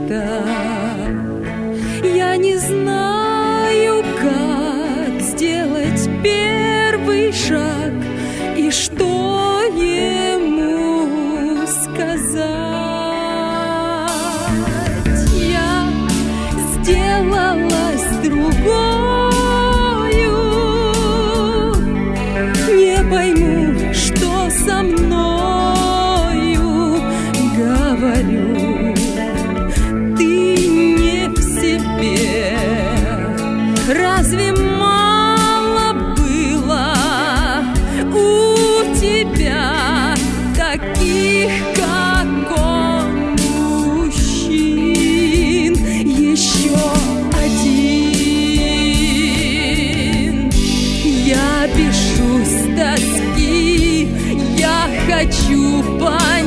это. Я не знаю, как сделать первый шаг и что ему сказать. Я сделалась другою, не пойму, что со мною. Говорю, ты не в себе. Разве мало было у тебя таких, как он, мужчин? Еще один. Я пишу с тоски, я хочу понять.